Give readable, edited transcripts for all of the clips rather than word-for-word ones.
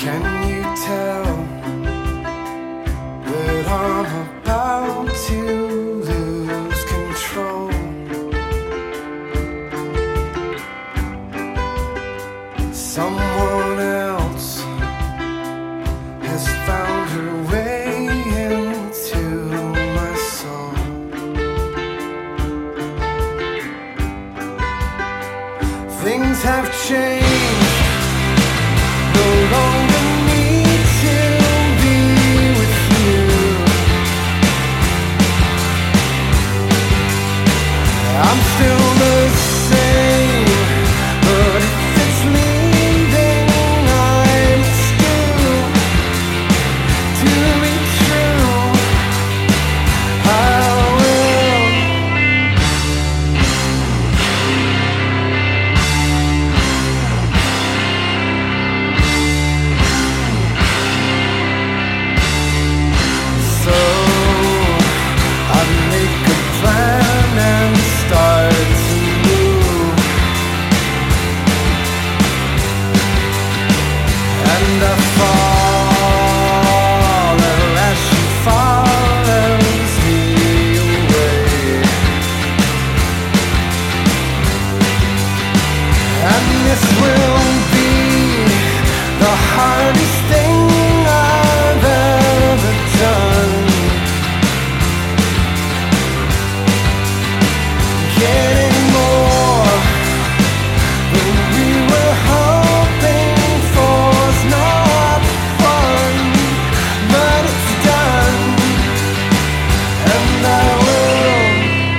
Can you tell that I'm about to lose control? Someone else has found her way into my soul. Things have changed. No longer need to be with you. I'm still the same, but if it's leaving, I'm still to be true. I will. So I make a plan and start to move, and I follow as she follows me away. And this will be the hardest thing I've ever done. Getting more than we were hoping for's not fun, but it's done, and I will.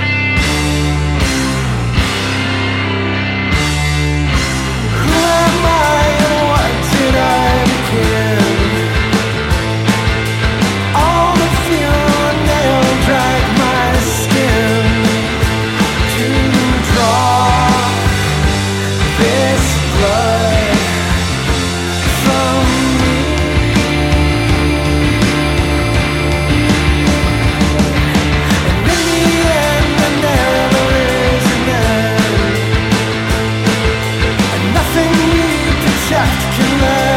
Who am I and what did I begin? All the fingernail drag my skin to draw this blood from me. And in the end, there never is an end, and nothing we protect can let